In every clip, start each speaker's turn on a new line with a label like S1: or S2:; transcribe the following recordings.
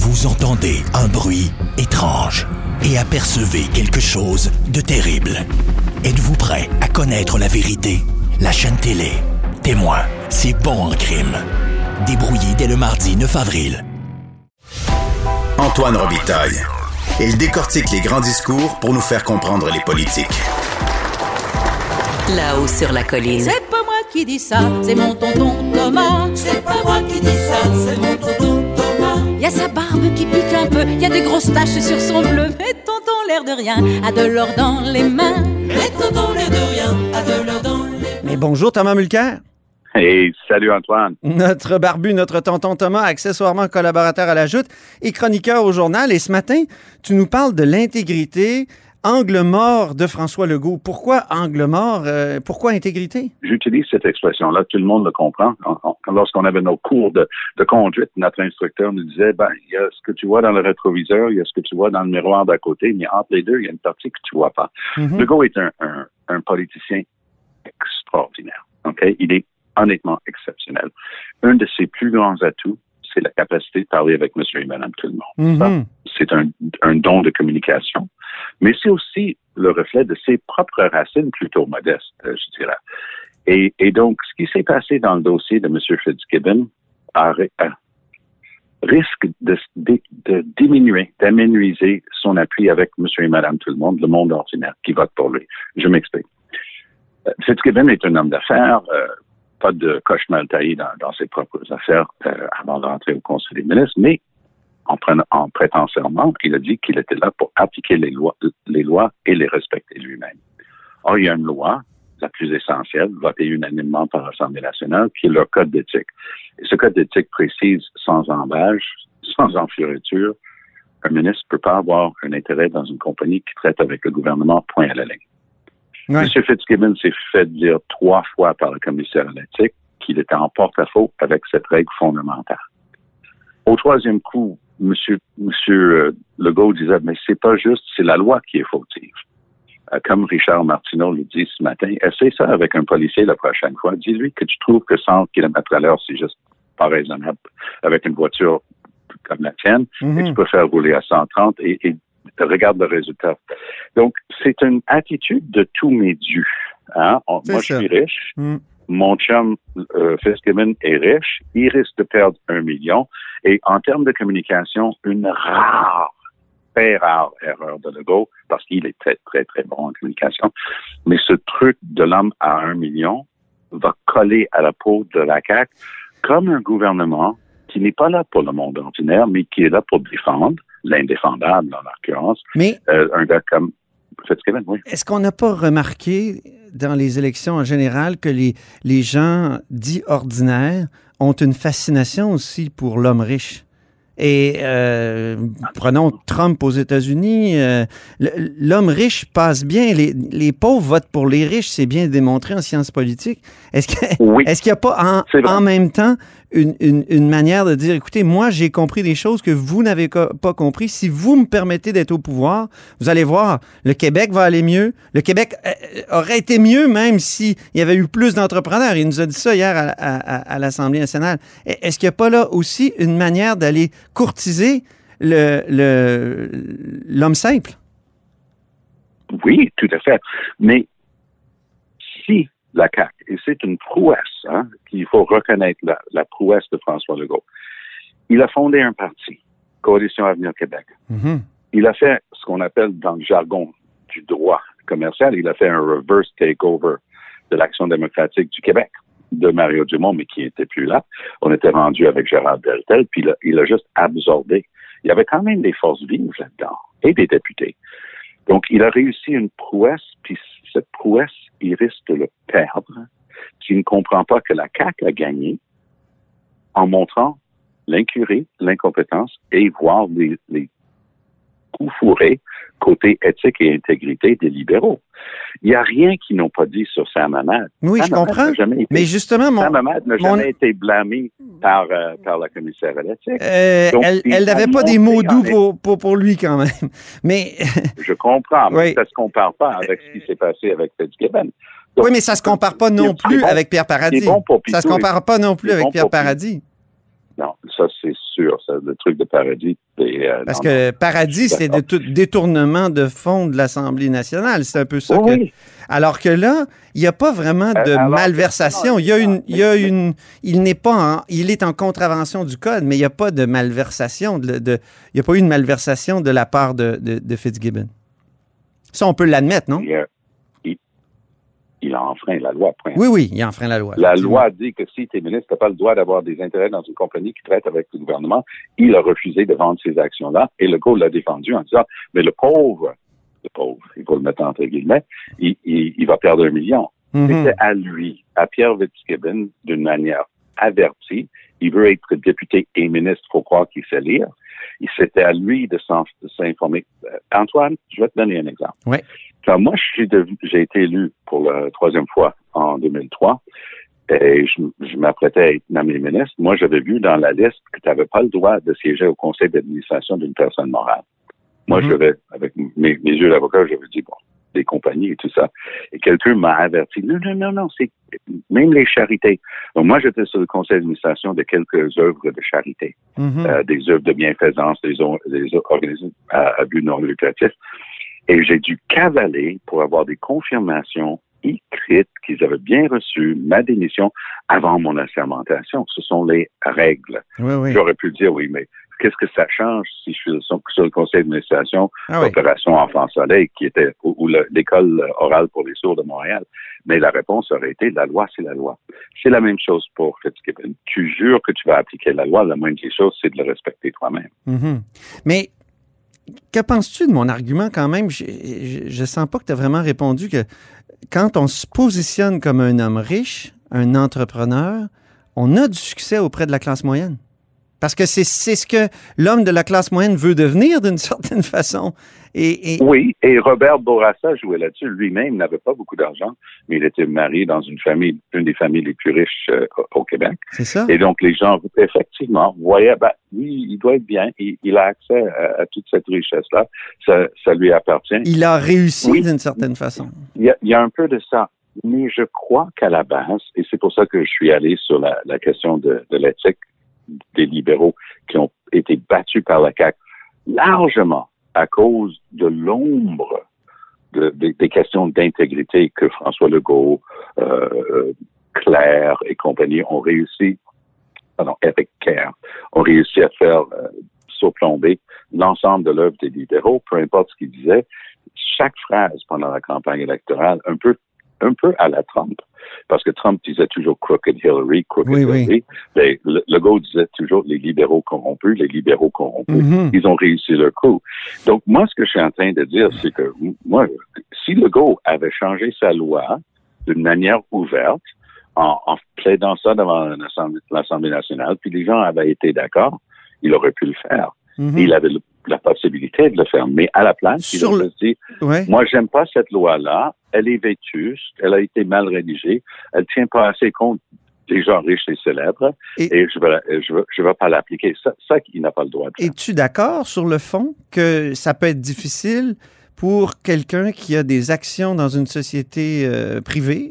S1: Vous entendez un bruit étrange et apercevez quelque chose de terrible. Êtes-vous prêt à connaître la vérité? La chaîne télé Témoin, c'est bon en crime. Débrouillé dès le mardi 9 avril.
S2: Antoine Robitaille. Il décortique les grands discours pour nous faire comprendre les politiques.
S3: Là-haut sur la colline.
S4: C'est pas moi qui dis ça, c'est mon tonton Thomas. C'est pas moi qui dis ça, c'est mon tonton Thomas. Y a sa barbe qui pique un peu, y a des grosses taches sur son bleu. Mais tonton, l'air de rien, a de l'or dans les mains. Mais tonton, l'air de rien, a de l'or dans les mains.
S5: Mais bonjour Thomas Mulcair.
S6: Hey, salut Antoine.
S5: Notre barbu, notre tonton Thomas, accessoirement collaborateur à la Joute et chroniqueur au journal. Et ce matin, tu nous parles de l'intégrité, angle mort de François Legault. Pourquoi angle mort? Pourquoi intégrité?
S6: J'utilise cette expression-là, tout le monde le comprend. Lorsqu'on avait nos cours de conduite, notre instructeur nous disait, il y a ce que tu vois dans le rétroviseur, il y a ce que tu vois dans le miroir d'à côté, mais entre les deux, il y a une partie que tu vois pas. Mm-hmm. Legault est un politicien extraordinaire. Okay? Il est honnêtement exceptionnel. Un de ses plus grands atouts, c'est la capacité de parler avec monsieur et madame tout le monde. Mm-hmm. C'est un don de communication, mais c'est aussi le reflet de ses propres racines plutôt modestes, je dirais. Et donc, ce qui s'est passé dans le dossier de monsieur Fitzgibbon risque de diminuer, d'aménuiser son appui avec monsieur et madame tout le monde, le monde ordinaire qui vote pour lui. Je m'explique. Fitzgibbon est un homme d'affaires, pas de coche mal taillé dans ses propres affaires avant de rentrer au Conseil des ministres, mais en prêtant serment, il a dit qu'il était là pour appliquer les lois et les respecter lui-même. Or, il y a une loi, la plus essentielle, votée unanimement par l'Assemblée nationale, qui est le Code d'éthique. Et ce Code d'éthique précise, sans embâche, sans enfioriture, un ministre ne peut pas avoir un intérêt dans une compagnie qui traite avec le gouvernement, point à la ligne. Ouais. M. Fitzgibbon s'est fait dire 3 fois par le commissaire à l'éthique qu'il était en porte-à-faux avec cette règle fondamentale. Au 3e coup, M. Legault disait, mais c'est pas juste, c'est la loi qui est fautive. Comme Richard Martineau le dit ce matin, essaie ça avec un policier la prochaine fois. Dis-lui que tu trouves que 100 km/h, c'est juste pas raisonnable avec une voiture comme la tienne, et tu peux faire rouler à 130 et regarde le résultat. Donc, c'est une attitude de tous mes dieux. Hein? Moi, je suis riche. Mon chum Fitzgibbon est riche. Il risque de perdre 1 million. Et en termes de communication, une très rare erreur de Legault, parce qu'il est très, très, très bon en communication. Mais ce truc de l'homme à 1 million va coller à la peau de la CAQ comme un gouvernement qui n'est pas là pour le monde ordinaire, mais qui est là pour défendre l'indéfendable, en l'occurrence.
S5: Mais
S6: un gars comme Fitzgibbon, oui.
S5: Est-ce qu'on n'a pas remarqué dans les élections en général que les gens dits ordinaires ont une fascination aussi pour l'homme riche? Et prenons Trump aux États-Unis, l'homme riche passe bien, les pauvres votent pour les riches, c'est bien démontré en sciences politiques. Est-ce qu'il n'y a pas en même temps une manière de dire, écoutez, moi j'ai compris des choses que vous n'avez pas compris, si vous me permettez d'être au pouvoir, vous allez voir, le Québec va aller mieux, le Québec aurait été mieux même s'il y avait eu plus d'entrepreneurs, il nous a dit ça hier à l'Assemblée nationale. Est-ce qu'il n'y a pas là aussi une manière d'aller courtiser l'homme simple?
S6: Oui, tout à fait. Mais si la CAQ, et c'est une prouesse, qu'il faut reconnaître la prouesse de François Legault, il a fondé un parti, Coalition Avenir Québec. Mm-hmm. Il a fait ce qu'on appelle dans le jargon du droit commercial, il a fait un reverse takeover de l'Action démocratique du Québec, de Mario Dumont, mais qui n'était plus là. On était rendu avec Gérard Deltel, puis il a juste absorbé. Il y avait quand même des forces vives là-dedans, et des députés. Donc, il a réussi une prouesse, puis cette prouesse, il risque de le perdre s'il ne comprend pas que la CAQ a gagné en montrant l'incurie, l'incompétence et voire les coups fourrés côté éthique et intégrité des libéraux. Il n'y a rien qu'ils n'ont pas dit sur Sam Hamad.
S5: Oui, je comprends. Mais justement,
S6: Sam Hamad n'a jamais été blâmé par la commissaire à l'éthique.
S5: Elle n'avait pas des mots doux pour lui quand même. Mais
S6: je comprends, mais ça ne se compare pas avec ce qui s'est passé avec Fitzgibbon. Donc,
S5: oui, mais ça ne se compare pas non plus avec Pierre Paradis. Ça ne se compare pas non plus avec Pierre Paradis.
S6: Non, ça, c'est sûr. Ça, le truc de Paradis.
S5: Parce que Paradis, c'est détournement de fonds de l'Assemblée nationale. C'est un peu ça.
S6: Oui.
S5: Alors que là, il n'y a pas vraiment de malversation. Il est en contravention du code, mais il n'y a pas de malversation. Il n'y a pas eu de malversation de la part de Fitzgibbon. Ça, on peut l'admettre, non?
S6: Il a enfreint la loi. Point.
S5: Oui, il a enfreint la loi.
S6: La loi dit que si tu es ministre, tu n'as pas le droit d'avoir des intérêts dans une compagnie qui traite avec le gouvernement. Il a refusé de vendre ces actions-là et Legault l'a défendu en disant, mais le pauvre, il faut le mettre entre guillemets, il va perdre 1 million. Mm-hmm. C'était à lui, à Pierre Fitzgibbon, d'une manière avertie. Il veut être député et ministre, il faut croire qu'il sait lire. C'était à lui de s'informer. Antoine, je vais te donner un exemple.
S5: Oui.
S6: Quand moi, j'ai été élu pour la 3e fois en 2003 et je m'apprêtais à être nommé ministre. Moi, j'avais vu dans la liste que tu n'avais pas le droit de siéger au conseil d'administration d'une personne morale. Moi, avec mes yeux d'avocat, j'avais dit, bon, des compagnies et tout ça. Et quelqu'un m'a averti, non, c'est même les charités. Donc, moi, j'étais sur le conseil d'administration de quelques œuvres de charité, des œuvres de bienfaisance, des organismes à but non lucratif. Et j'ai dû cavaler pour avoir des confirmations écrites qu'ils avaient bien reçu ma démission avant mon assermentation. Ce sont les règles.
S5: Oui.
S6: J'aurais pu dire, oui, mais qu'est-ce que ça change si je suis sur le conseil d'administration d'Opération Enfants Soleil, qui était ou l'école orale pour les sourds de Montréal? Mais la réponse aurait été, la loi, c'est la loi. C'est la même chose pour Fitzgibbon. Tu jures que tu vas appliquer la loi, la moindre des choses, c'est de le respecter toi-même.
S5: Mm-hmm. Mais que penses-tu de mon argument quand même? Je sens pas que tu as vraiment répondu que quand on se positionne comme un homme riche, un entrepreneur, on a du succès auprès de la classe moyenne. Parce que c'est ce que l'homme de la classe moyenne veut devenir d'une certaine façon.
S6: Oui, et Robert Bourassa jouait là-dessus. Lui-même n'avait pas beaucoup d'argent, mais il était marié dans une des familles les plus riches au Québec.
S5: C'est ça.
S6: Et donc, les gens, effectivement, voyaient, oui, il doit être bien. Il a accès à toute cette richesse-là. Ça lui appartient.
S5: Il a réussi d'une certaine façon.
S6: Il y a un peu de ça. Mais je crois qu'à la base, et c'est pour ça que je suis allé sur la question de l'éthique des libéraux qui ont été battus par la CAQ, largement à cause de l'ombre des questions d'intégrité que François Legault, Claire et compagnie ont réussi, Eric Kerr, ont réussi à faire surplomber l'ensemble de l'œuvre des libéraux, peu importe ce qu'ils disaient. Chaque phrase pendant la campagne électorale, un peu à la Trump, parce que Trump disait toujours crooked Hillary. Mais Legault disait toujours les libéraux corrompus. Mm-hmm. Ils ont réussi leur coup. Donc, moi, ce que je suis en train de dire, c'est que si Legault avait changé sa loi d'une manière ouverte, en plaidant ça devant l'Assemblée nationale, puis les gens avaient été d'accord, il aurait pu le faire. Mm-hmm. Il avait la possibilité de le faire. Mais à la place, il a dit, moi, j'aime pas cette loi-là. Elle est vétuste. Elle a été mal rédigée. Elle tient pas assez compte des gens riches et célèbres. Et je vais pas l'appliquer. Ça, il n'a pas le droit de faire.
S5: Es-tu d'accord sur le fond que ça peut être difficile pour quelqu'un qui a des actions dans une société privée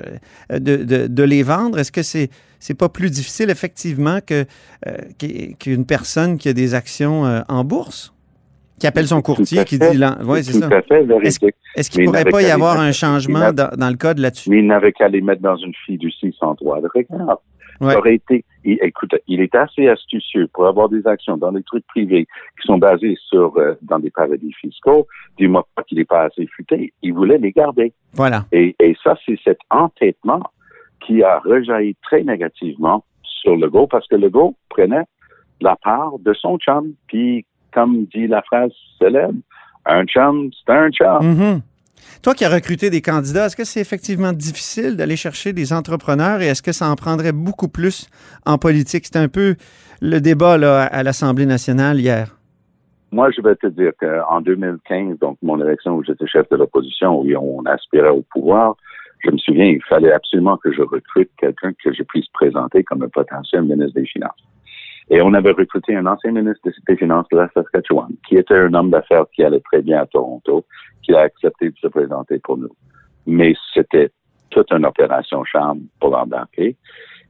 S5: de les vendre? Est-ce que c'est pas plus difficile, effectivement, qu'une personne qui a des actions en bourse, qui appelle son courtier, qui dit... Oui, c'est ça.
S6: Tout à fait véridique.
S5: Est-ce qu'il ne pourrait pas y avoir un changement dans le code là-dessus?
S6: Mais il n'avait qu'à les mettre dans une fiducie sans droit de regard.
S5: Ouais.
S6: Ça aurait été... Écoute, il est assez astucieux pour avoir des actions dans des trucs privés qui sont basés dans des paradis fiscaux. Dis-moi pas qu'il n'est pas assez futé. Il voulait les garder.
S5: Voilà.
S6: Et ça, c'est cet entêtement qui a rejailli très négativement sur Legault, parce que Legault prenait la part de son chum. Puis, comme dit la phrase célèbre, un chum, c'est un chum.
S5: Mm-hmm. Toi qui as recruté des candidats, est-ce que c'est effectivement difficile d'aller chercher des entrepreneurs et est-ce que ça en prendrait beaucoup plus en politique? C'était un peu le débat là, à l'Assemblée nationale hier.
S6: Moi, je vais te dire qu'en 2015, donc mon élection où j'étais chef de l'opposition, où on aspirait au pouvoir, je me souviens, il fallait absolument que je recrute quelqu'un que je puisse présenter comme un potentiel ministre des Finances. Et on avait recruté un ancien ministre des Finances de la Saskatchewan, qui était un homme d'affaires qui allait très bien à Toronto, qui a accepté de se présenter pour nous. Mais c'était toute une opération charme pour l'embarquer.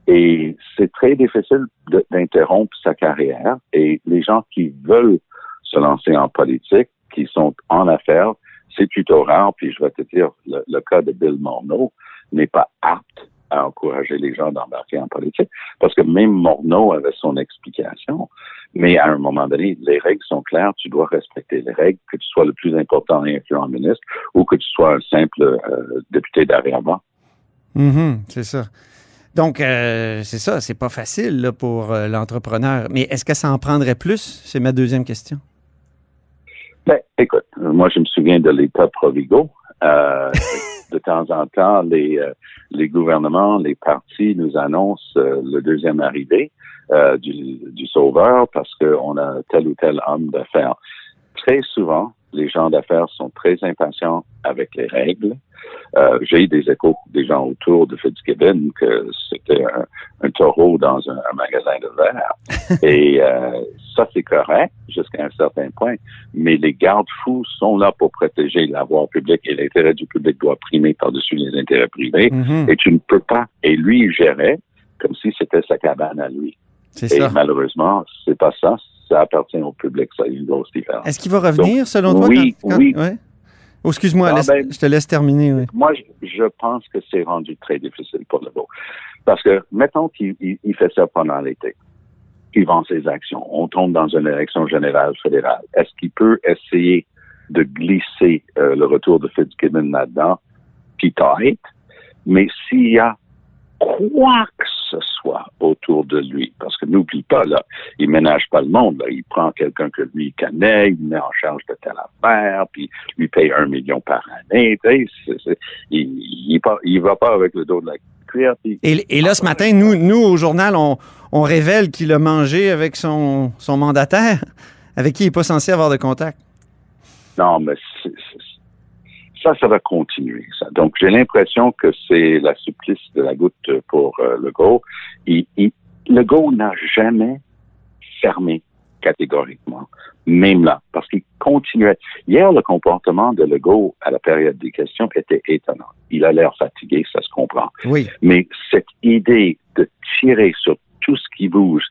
S6: Et c'est très difficile d'interrompre sa carrière. Et les gens qui veulent se lancer en politique, qui sont en affaires, c'est plutôt rare. Puis je vais te dire, le cas de Bill Morneau n'est pas apte à encourager les gens d'embarquer en politique, parce que même Morneau avait son explication. Mais à un moment donné, les règles sont claires, tu dois respecter les règles, que tu sois le plus important et influent ministre ou que tu sois un simple député d'arrière-ban.
S5: C'est ça. Donc, c'est ça, c'est pas facile là, pour l'entrepreneur. Mais est-ce que ça en prendrait plus? C'est ma deuxième question.
S6: Ben, écoute, moi, je me souviens de l'État Provigo. De temps en temps, les gouvernements, les partis nous annoncent le deuxième arrivée du sauveur parce qu'on a tel ou tel homme d'affaires. Très souvent, les gens d'affaires sont très impatients avec les règles. J'ai eu des échos des gens autour de Fitzgibbon que c'était un taureau dans un magasin de verre. Et ça, c'est correct jusqu'à un certain point. Mais les garde-fous sont là pour protéger la voie publique et l'intérêt du public doit primer par-dessus les intérêts privés. Et tu ne peux pas. Et lui, il gérait comme si c'était sa cabane à lui.
S5: C'est ça.
S6: Et malheureusement, c'est pas ça. Ça appartient au public. Ça a une grosse différence.
S5: Est-ce qu'il va revenir, selon toi?
S6: Oui.
S5: Ouais? Oh, excuse-moi, je te laisse terminer. Oui.
S6: Moi, je pense que c'est rendu très difficile pour Legault. Parce que, mettons qu'il fait ça pendant l'été. Il vend ses actions. On tombe dans une élection générale fédérale. Est-ce qu'il peut essayer de glisser le retour de Fitzgibbon là-dedans? Peut-être. Mais s'il y a quoi que ce soit autour de lui, parce que n'oublie pas, là, il ménage pas le monde, là. Il prend quelqu'un que lui connaît, il met en charge de telle affaire, puis lui paye 1 million par année. Il va pas avec le dos de la cuillère.
S5: Et là, ce matin, nous au journal, on révèle qu'il a mangé avec son mandataire, avec qui il n'est pas censé avoir de contact. Non,
S6: mais ça va continuer, ça. Donc, j'ai l'impression que c'est la supplice de la goutte pour Legault. Legault n'a jamais fermé catégoriquement, même là, parce qu'il continuait. Hier, le comportement de Legault à la période des questions était étonnant. Il a l'air fatigué, ça se comprend.
S5: Oui.
S6: Mais cette idée de tirer sur tout ce qui bouge,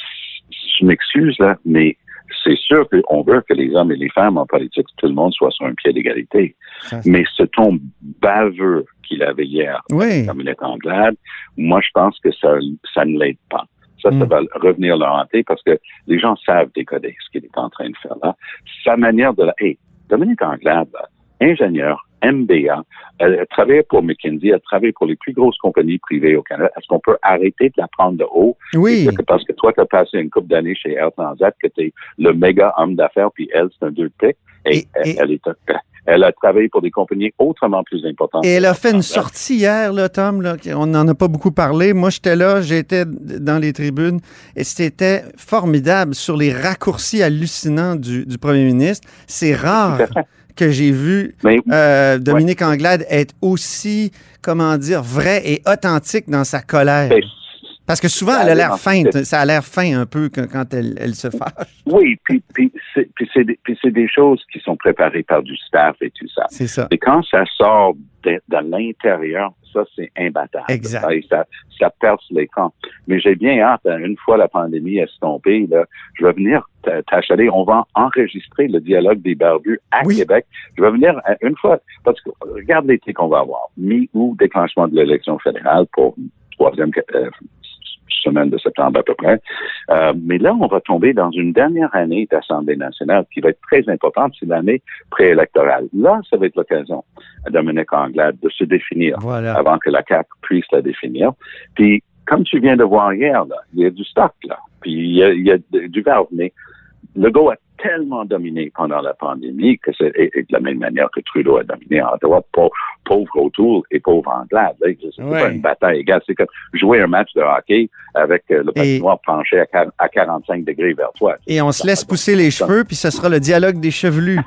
S6: je m'excuse là, mais c'est sûr qu'on veut que les hommes et les femmes en politique, tout le monde soit sur un pied d'égalité. Mais ce ton baveux qu'il avait hier,
S5: oui,
S6: comme il est Anglade, moi, je pense que ça ne l'aide pas. Ça va revenir le hanter parce que les gens savent décoder ce qu'il est en train de faire là. Sa manière de Dominique Anglade, ingénieur, MBA, elle travaillait pour McKinsey, elle travaille pour les plus grosses compagnies privées au Canada. Est-ce qu'on peut arrêter de la prendre de haut?
S5: Oui.
S6: Parce que toi, tu as passé une couple d'années chez Air Transat, que tu es le méga homme d'affaires, puis elle, c'est un deux de pique. Et elle a travaillé pour des compagnies autrement plus importantes.
S5: Et elle a fait une sortie hier, là, Tom, là, on n'en a pas beaucoup parlé. Moi, j'étais là, j'étais dans les tribunes, et c'était formidable sur les raccourcis hallucinants du premier ministre. C'est rare que j'ai vu Dominique Anglade être aussi, comment dire, vrai et authentique dans sa colère. Parce que souvent, elle a l'air feinte. Ça a l'air fin un peu quand elle se fâche.
S6: Oui, puis c'est des choses qui sont préparées par du staff et tout ça.
S5: C'est ça.
S6: Et quand ça sort de l'intérieur, ça, c'est imbattable.
S5: Exact.
S6: Ça perce l'écran. Mais j'ai bien hâte, une fois la pandémie estompée, là, je vais venir t'achaler. On va enregistrer le dialogue des barbus à Québec. Je vais venir une fois, parce que regarde l'été qu'on va avoir. Mi-août, déclenchement de l'élection fédérale pour troisième semaine de septembre à peu près. Mais là, on va tomber dans une dernière année d'Assemblée nationale qui va être très importante, c'est l'année préélectorale. Là, ça va être l'occasion à Dominique Anglade de se définir avant que la CAQ puisse la définir. Puis, comme tu viens de voir hier, là, il y a du stock, là. Puis, il y a du verbe, mais Legault a tellement dominé pendant la pandémie que c'est de la même manière que Trudeau a dominé en droite, pauvre O'Toole et pauvre Anglade. C'est pas une bataille égale. C'est comme jouer un match de hockey avec le patinoire penché à 45 degrés vers toi.
S5: Et on se laisse pousser les cheveux, puis ce sera le dialogue des chevelus.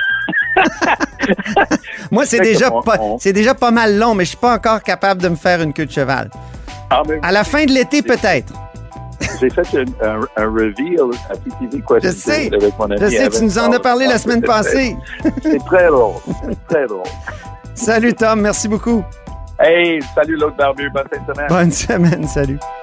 S5: Moi, c'est déjà pas mal long, mais je suis pas encore capable de me faire une queue de cheval. À la fin de l'été, peut-être.
S6: J'ai fait un reveal à PTV Question avec mon ami.
S5: Je sais, tu nous en as parlé la semaine passée.
S6: C'est très drôle. Très drôle.
S5: Salut Tom, merci beaucoup.
S6: Hey, salut l'autre barbu. Bonne fin de semaine.
S5: Bonne semaine, salut.